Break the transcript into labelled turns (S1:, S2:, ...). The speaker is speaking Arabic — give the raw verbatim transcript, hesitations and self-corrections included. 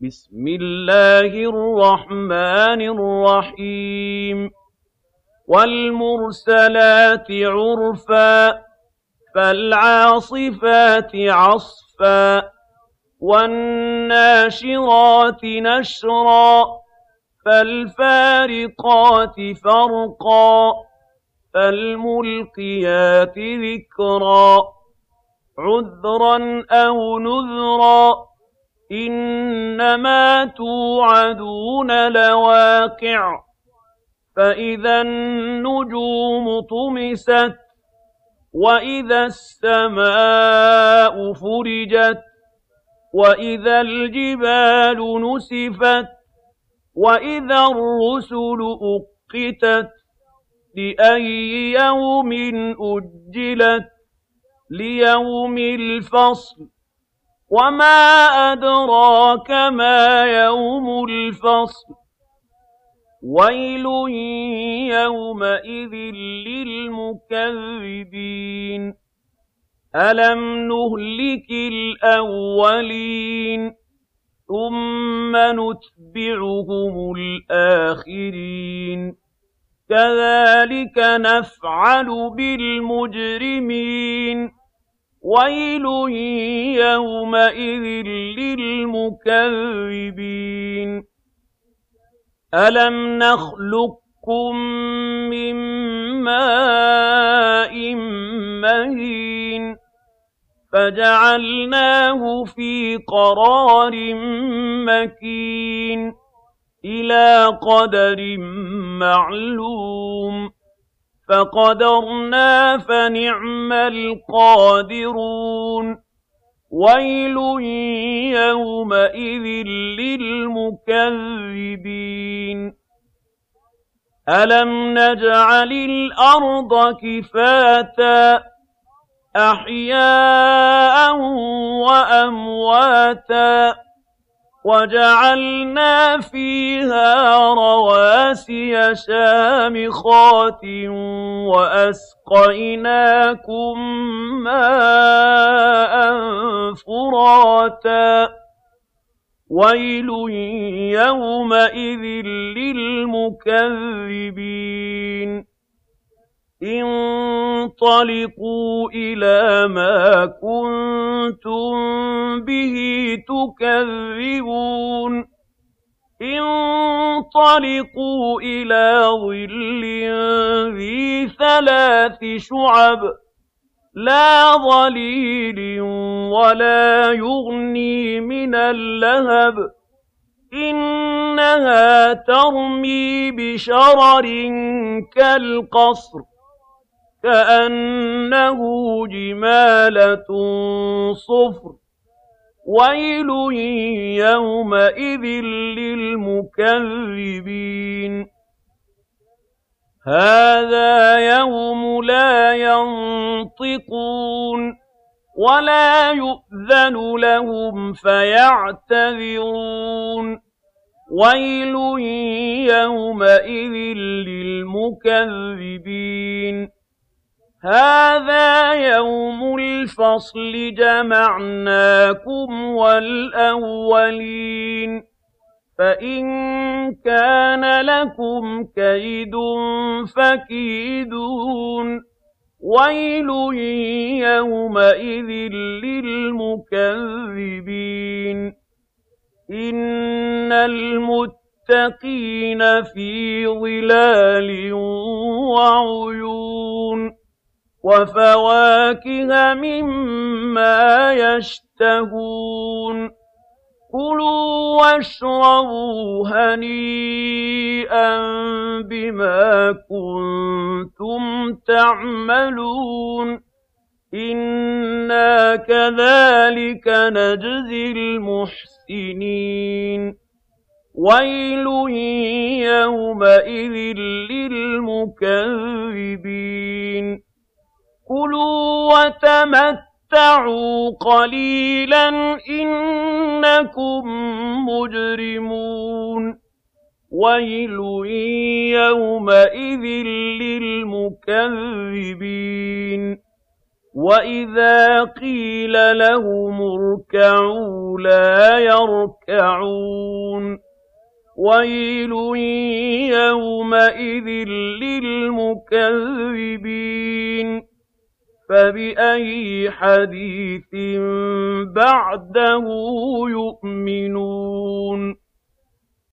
S1: بسم الله الرحمن الرحيم والمرسلات عرفا فالعاصفات عصفا والناشرات نشرا فالفارقات فرقا فالملقيات ذكرا عذرا أو نذرا إنما توعدون لواقع فإذا النجوم طمست وإذا السماء فرجت وإذا الجبال نسفت وإذا الرسل أقتت لأي يوم أجلت ليوم الفصل وما أدراك ما يوم الفصل ويل يومئذ للمكذبين ألم نهلك الأولين ثم نتبعهم الآخرين كذلك نفعل بالمجرمين ويل يومئذ للمكذبين ألم نخلقكم من ماء مهين فجعلناه في قرار مكين إلى قدر معلوم فقدرنا فنعم القادرون ويل يومئذ للمكذبين ألم نجعل الأرض كفاتا أحياء وأمواتا وجعلنا فيها رواسي شامخات وأسقيناكم ماء فراتا ويل يومئذ للمكذبين انطلقوا إلى ما كنتم به تكذبون انطلقوا إلى ظل ذي ثلاث شعب لا ظليل ولا يغني من اللهب إنها ترمي بشرر كالقصر كأنه جمالة صفر ويل يومئذ للمكذبين هذا يوم لا ينطقون ولا يؤذن لهم فيعتذرون ويل يومئذ للمكذبين هذا يوم الفصل جمعناكم والأولين فإن كان لكم كيد فكيدون ويل يومئذ للمكذبين إن المتقين في ظلال وعيون وفواكه مما يشتهون كلوا واشربوا هنيئا بما كنتم تعملون إنا كذلك نجزي المحسنين ويل يومئذ للمكذبين كلوا وتمتعوا قليلا إنكم مجرمون ويل يومئذ للمكذبين وَإِذَا قِيلَ لَهُمُ ارْكَعُوا لَا يَرْكَعُونَ وَيْلٌ يَوْمَئِذٍ لِّلْمُكَذِّبِينَ فَبِأَيِّ حَدِيثٍ بَعْدَهُ يُؤْمِنُونَ